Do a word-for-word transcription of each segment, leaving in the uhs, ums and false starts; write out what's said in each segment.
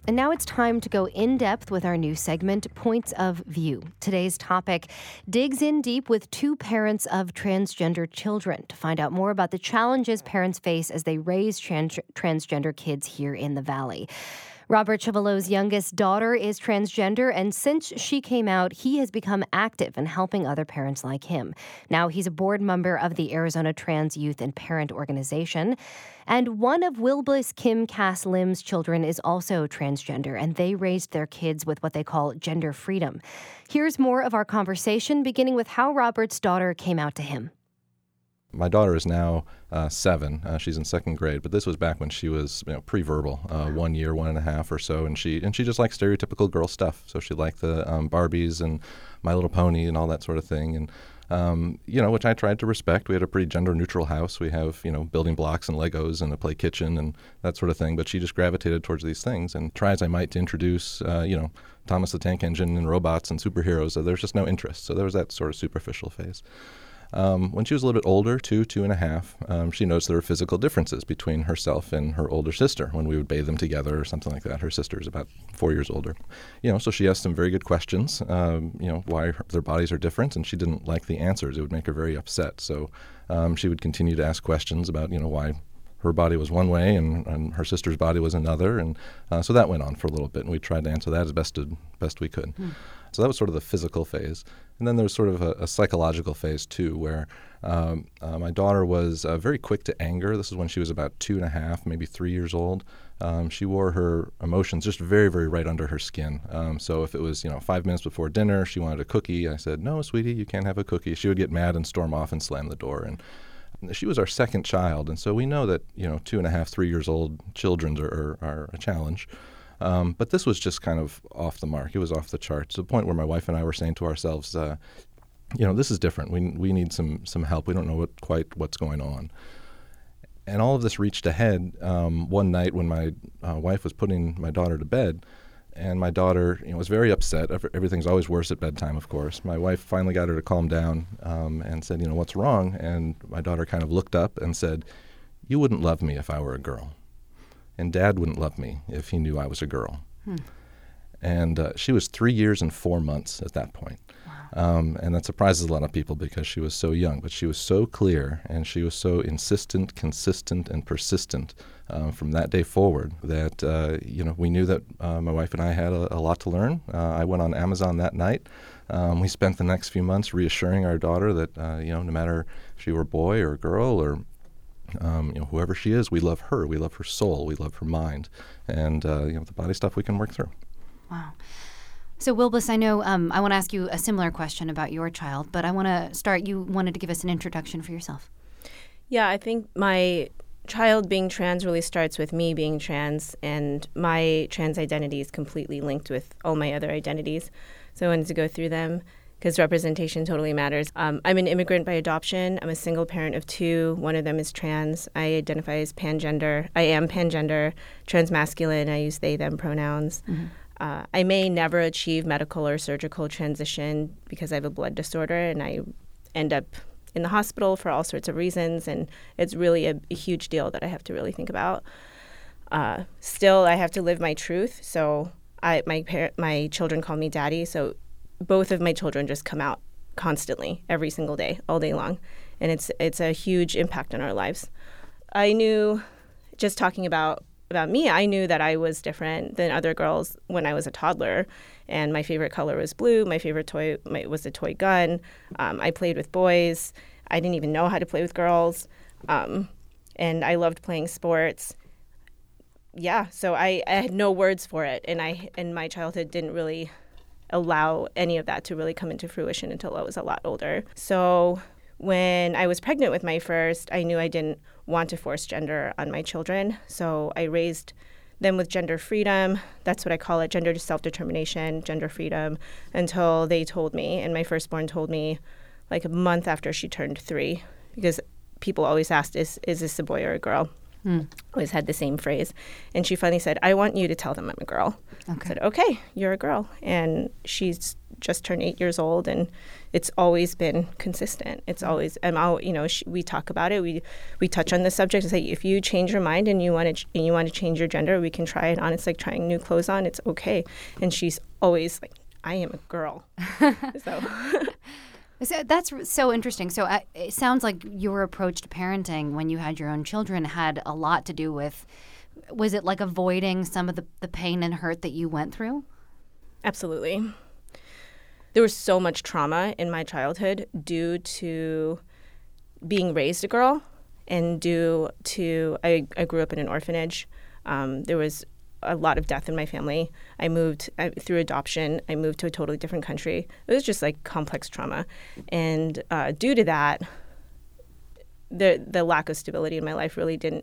And now it's time to go in depth with our new segment, Points of View. Today's topic digs in deep with two parents of transgender children to find out more about the challenges parents face as they raise trans- transgender kids here in the Valley. Robert Chuvalo's youngest daughter is transgender, and since she came out, he has become active in helping other parents like him. Now he's a board member of the Arizona Trans Youth and Parent Organization. And one of Wilbus Kim Cass Lim's children is also transgender, and they raised their kids with what they call gender freedom. Here's more of our conversation, beginning with how Robert's daughter came out to him. My daughter is now uh, seven. Uh, she's in second grade, but this was back when she was, you know, pre-verbal, uh, one year, one and a half or so, and she and she just liked stereotypical girl stuff. So she liked the um, Barbies and My Little Pony and all that sort of thing, and um, you know, which I tried to respect. We had a pretty gender-neutral house. We have, you know, building blocks and Legos and a play kitchen and that sort of thing. But she just gravitated towards these things, and try as I might to introduce, uh, you know, Thomas the Tank Engine and robots and superheroes, so there's just no interest. So there was that sort of superficial phase. Um, when she was a little bit older, two, two and a half, um, she noticed there were physical differences between herself and her older sister when we would bathe them together or something like that. Her sister's about four years older. You know, so she asked some very good questions, um, you know, why her, their bodies are different, and she didn't like the answers. It would make her very upset. So um, she would continue to ask questions about, you know, why her body was one way and, and her sister's body was another. And uh, so that went on for a little bit, and we tried to answer that as best, to, best we could. Mm. So that was sort of the physical phase. And then there was sort of a, a psychological phase, too, where um, uh, my daughter was uh, very quick to anger. This is when she was about two and a half, maybe three years old. Um, she wore her emotions just very, very right under her skin. Um, so if it was, you know, five minutes before dinner, she wanted a cookie. I said, "No, sweetie, you can't have a cookie." She would get mad and storm off and slam the door. And she was our second child, and so we know that, you know, two and a half, three years old children are, are, are a challenge. Um, but this was just kind of off the mark. It was off the charts, to the point where my wife and I were saying to ourselves, uh, you know, this is different. We we need some some help. We don't know what, quite what's going on. And all of this reached a head um, one night when my uh, wife was putting my daughter to bed, and my daughter, you know, was very upset. Everything's always worse at bedtime, of course. My wife finally got her to calm down um, and said, you know, "What's wrong?" And my daughter kind of looked up and said, "You wouldn't love me if I were a girl. And Dad wouldn't love me if he knew I was a girl." Hmm. And uh, she was three years and four months at that point. Wow. Um, and that surprises a lot of people because she was so young. But she was so clear, and she was so insistent, consistent, and persistent uh, from that day forward that, uh, you know, we knew that uh, my wife and I had a, a lot to learn. Uh, I went on Amazon that night. Um, we spent the next few months reassuring our daughter that, uh, you know, no matter if she were a boy or a girl or Um, you know, whoever she is, we love her. We love her soul. We love her mind. And, uh, you know, the body stuff we can work through. Wow. So, Wilbus, I know um, I want to ask you a similar question about your child, but I want to start. You wanted to give us an introduction for yourself. Yeah, I think my child being trans really starts with me being trans, and my trans identity is completely linked with all my other identities. So I wanted to go through them, because representation totally matters. Um, I'm an immigrant by adoption. I'm a single parent of two. One of them is trans. I identify as pangender. I am pangender, transmasculine. I use they, them pronouns. Mm-hmm. Uh, I may never achieve medical or surgical transition because I have a blood disorder, and I end up in the hospital for all sorts of reasons, and it's really a, a huge deal that I have to really think about. Uh, still, I have to live my truth. So I, my par- my children call me daddy, so both of my children just come out constantly, every single day, all day long. And it's it's a huge impact on our lives. I knew, just talking about, about me, I knew that I was different than other girls when I was a toddler. And my favorite color was blue. My favorite toy my, was a toy gun. Um, I played with boys. I didn't even know how to play with girls. Um, and I loved playing sports. Yeah, so I, I had no words for it. And I in my childhood didn't really allow any of that to really come into fruition until I was a lot older. So when I was pregnant with my first, I knew I didn't want to force gender on my children. So I raised them with gender freedom. That's what I call it, gender self-determination, gender freedom, until they told me. And my firstborn told me like a month after she turned three, because people always asked, is, is this a boy or a girl? Hmm. Always had the same phrase. And she finally said, "I want you to tell them I'm a girl." Okay. I said, "Okay, you're a girl." And she's just turned eight years old, and it's always been consistent. It's always, and I'll, you know, she, we talk about it. We we touch on the subject and say, if you change your mind and you want to ch- and you want to change your gender, we can try it on. It's like trying new clothes on. It's okay. And she's always like, I am a girl. so. So that's so interesting. So uh, it sounds like your approach to parenting when you had your own children had a lot to do with, was it like avoiding some of the, the pain and hurt that you went through? Absolutely. There was so much trauma in my childhood due to being raised a girl and due to, I, I grew up in an orphanage. Um, there was a lot of death in my family. I moved I, through adoption. I moved to a totally different country. It was just like complex trauma. And uh, due to that, the the lack of stability in my life really didn't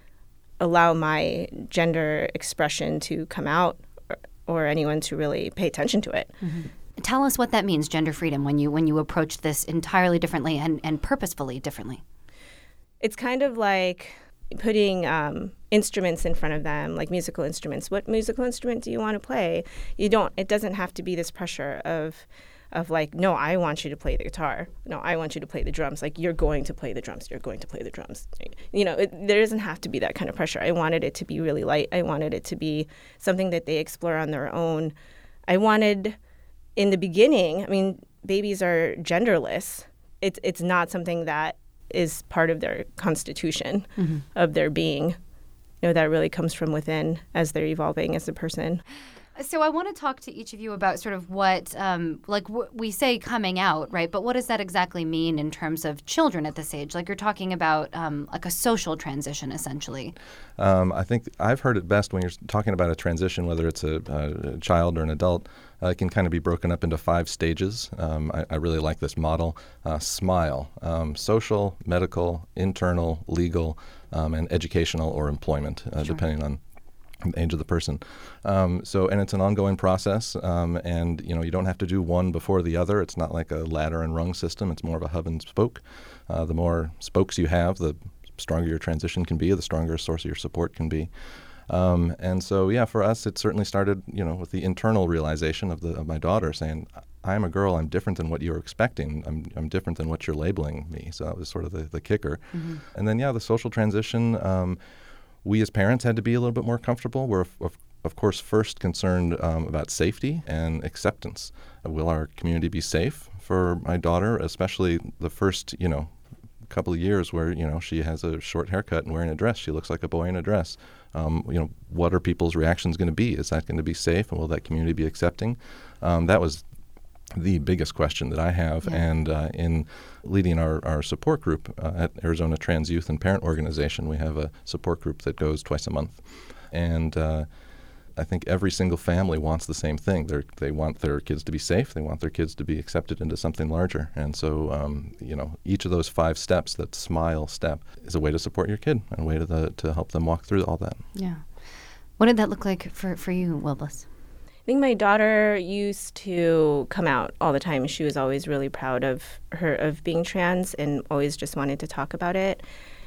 allow my gender expression to come out or, or anyone to really pay attention to it. Mm-hmm. Tell us what that means, gender freedom, when you when you approach this entirely differently and, and purposefully differently. It's kind of like putting um, instruments in front of them, like musical instruments. What musical instrument do you want to play? You don't. It doesn't have to be this pressure of, of like, no, I want you to play the guitar. No, I want you to play the drums. Like, you're going to play the drums. You're going to play the drums. You know, it, there doesn't have to be that kind of pressure. I wanted it to be really light. I wanted it to be something that they explore on their own. I wanted, in the beginning, I mean, babies are genderless. It's it's not something that is part of their constitution, mm-hmm. of their being. You know, that really comes from within as they're evolving as a person. So I want to talk to each of you about sort of what, um, like w- we say coming out, right? But what does that exactly mean in terms of children at this age? Like you're talking about um, like a social transition, essentially. Um, I think I've heard it best when you're talking about a transition, whether it's a, a child or an adult. Uh, it can kind of be broken up into five stages. Um, I, I really like this model. Uh, SMILE, um, social, medical, internal, legal, um, and educational or employment, uh, sure. depending on the age of the person. Um, so, and it's an ongoing process, um, and you know you don't have to do one before the other. It's not like a ladder and rung system. It's more of a hub and spoke. Uh, the more spokes you have, the stronger your transition can be, the stronger a source of your support can be. Um, and so, yeah, for us, it certainly started, you know, with the internal realization of the of my daughter saying, "I'm a girl. I'm different than what you were expecting. I'm I'm different than what you're labeling me." So that was sort of the, the kicker. Mm-hmm. And then, yeah, the social transition. Um, we as parents had to be a little bit more comfortable. We're of, of course first concerned um, about safety and acceptance. Uh, will our community be safe for my daughter, especially the first, you know, couple of years where, you know, she has a short haircut and wearing a dress. She looks like a boy in a dress. Um, you know, what are people's reactions going to be? Is that going to be safe, and will that community be accepting? Um, that was the biggest question that I have. Yeah. And uh, in leading our, our support group uh, at Arizona Trans Youth and Parent Organization, we have a support group that goes twice a month. And uh, I think every single family wants the same thing. They they want their kids to be safe. They want their kids to be accepted into something larger. And so, um, you know, each of those five steps, that SMILE step, is a way to support your kid and a way to the, to help them walk through all that. Yeah. What did that look like for, for you, Wilbus? I think my daughter used to come out all the time. She was always really proud of her of being trans and always just wanted to talk about it.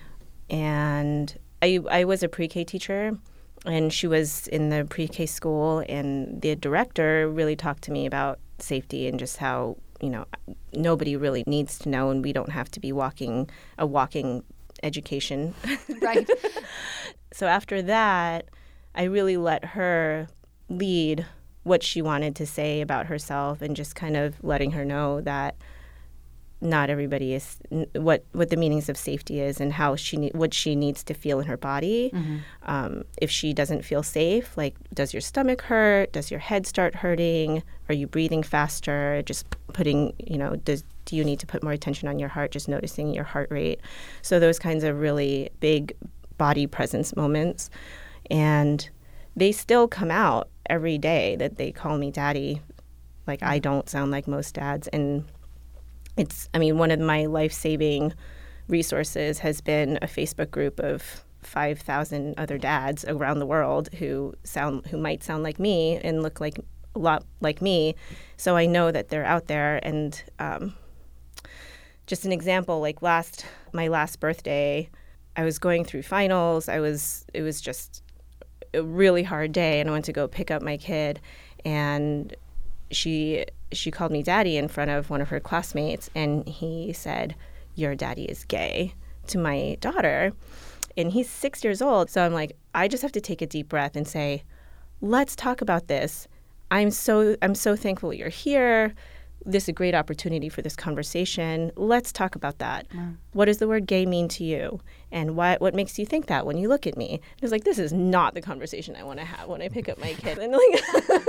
And I I was a pre-K teacher. And she was in the pre-K school, and the director really talked to me about safety and just how, you know, nobody really needs to know, and we don't have to be walking a walking education. Right. So after that, I really let her lead what she wanted to say about herself, and just kind of letting her know that not everybody is what what the meanings of safety is, and how she ne- what she needs to feel in her body. Mm-hmm. Um, if she doesn't feel safe, like, does your stomach hurt? Does your head start hurting? Are you breathing faster? Just putting, you know, does do you need to put more attention on your heart? Just noticing your heart rate. So those kinds of really big body presence moments, and they still come out every day that they call me daddy. Like, mm-hmm. I don't sound like most dads, and It's, I mean, one of my life-saving resources has been a Facebook group of five thousand other dads around the world who sound, who might sound like me and look like a lot like me. So I know that they're out there. And um, just an example, like last, my last birthday, I was going through finals. I was, it was just a really hard day, and I went to go pick up my kid, and she she called me daddy in front of one of her classmates, and he said, "Your daddy is gay," to my daughter. And he's six years old. So I'm like, I just have to take a deep breath and say, let's talk about this. I'm so I'm so thankful you're here. This is a great opportunity for this conversation. Let's talk about that. Mm. What does the word gay mean to you? And what what makes you think that when you look at me? It was like, this is not the conversation I want to have when I pick up my kid. And like,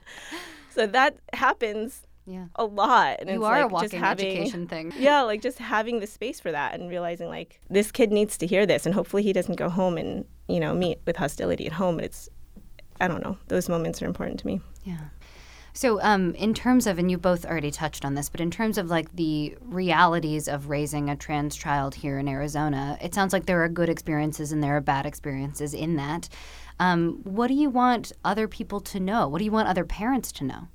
so that happens yeah. a lot. And you it's are like a walking just having, education thing. Yeah, like just having the space for that and realizing like this kid needs to hear this, and hopefully he doesn't go home and, you know, meet with hostility at home. It's, I don't know, those moments are important to me. Yeah. So um, in terms of, and you both already touched on this, but in terms of like the realities of raising a trans child here in Arizona, it sounds like there are good experiences and there are bad experiences in that. Um, what do you want other people to know? What do you want other parents to know?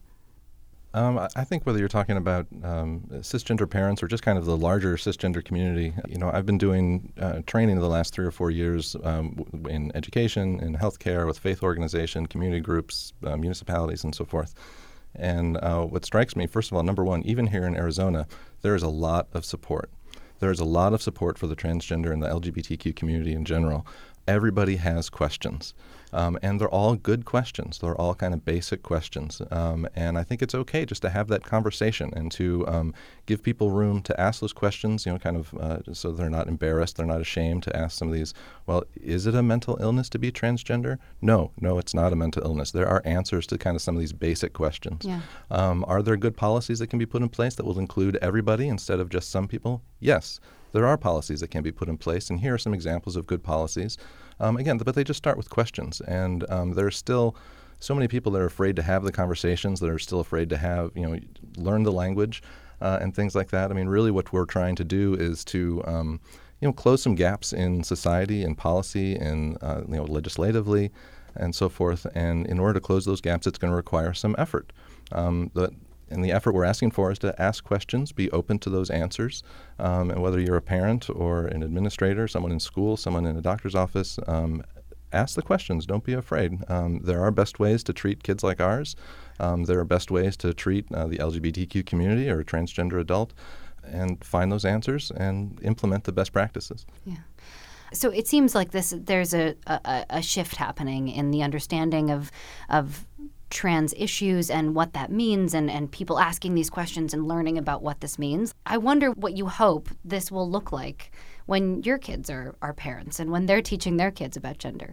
Um, I think whether you're talking about um, cisgender parents or just kind of the larger cisgender community, you know, I've been doing uh, training the last three or four years um, w- in education, in healthcare, with faith organization, community groups, uh, municipalities, and so forth. And uh, what strikes me, first of all, number one, even here in Arizona, there is a lot of support. There is a lot of support for the transgender and the L G B T Q community in general. Everybody has questions, um, and they're all good questions. They're all kind of basic questions, um, and I think it's okay just to have that conversation and to um, give people room to ask those questions, you know, kind of uh, so they're not embarrassed, they're not ashamed to ask some of these, well, is it a mental illness to be transgender? No, no, it's not a mental illness. There are answers to kind of some of these basic questions. Yeah. Um, are there good policies that can be put in place that will include everybody instead of just some people? Yes. There are policies that can be put in place, and here are some examples of good policies. Um, again, but they just start with questions, and um, there's still so many people that are afraid to have the conversations, that are still afraid to have, you know, learn the language uh, and things like that. I mean, really what we're trying to do is to, um, you know, close some gaps in society and policy and, uh, you know, legislatively and so forth. And in order to close those gaps, it's going to require some effort. Um, the, And the effort we're asking for is to ask questions, be open to those answers, um, and whether you're a parent or an administrator, someone in school, someone in a doctor's office, um, ask the questions. Don't be afraid. Um, there are best ways to treat kids like ours. Um, there are best ways to treat uh, the L G B T Q community or a transgender adult, and find those answers and implement the best practices. Yeah. So it seems like this. There's a, a, a shift happening in the understanding of of. trans issues and what that means, and, and people asking these questions and learning about what this means. I wonder what you hope this will look like when your kids are, are parents and when they're teaching their kids about gender.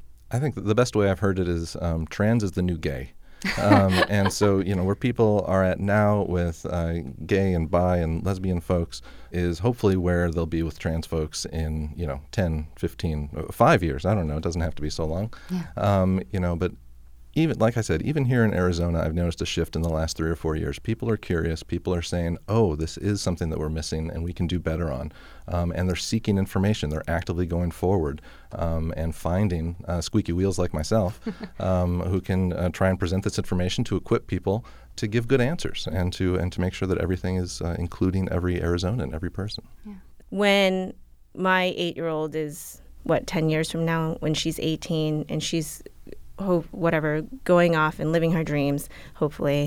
I think the best way I've heard it is um, trans is the new gay. um, and so, you know, where people are at now with uh, gay and bi and lesbian folks is hopefully where they'll be with trans folks in, you know, ten, fifteen, five years. I don't know. It doesn't have to be so long. Yeah. Um, you know, but even, like I said, even here in Arizona, I've noticed a shift in the last three or four years. People are curious. People are saying, oh, this is something that we're missing and we can do better on. Um, and they're seeking information. They're actively going forward um, and finding uh, squeaky wheels like myself um, who can uh, try and present this information to equip people to give good answers and to and to make sure that everything is uh, including every Arizonan, every person. Yeah. When my eight-year-old is, what, ten years from now, when she's eighteen and she's hope whatever going off and living her dreams, hopefully,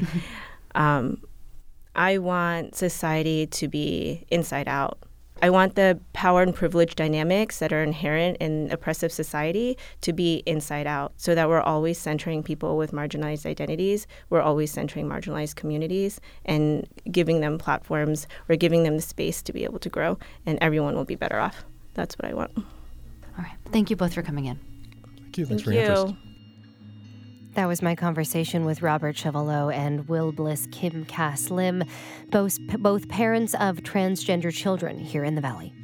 um, I want society to be inside out. I want the power and privilege dynamics that are inherent in oppressive society to be inside out, so that we're always centering people with marginalized identities. We're always centering marginalized communities and giving them platforms or giving them the space to be able to grow, and everyone will be better off. That's what I want. All right. Thank you both for coming in. Thank you. Thanks Thank for your you. interest. That was my conversation with Robert Chevallot and Will Bliss Kim Cass Lim, both, both parents of transgender children here in the Valley.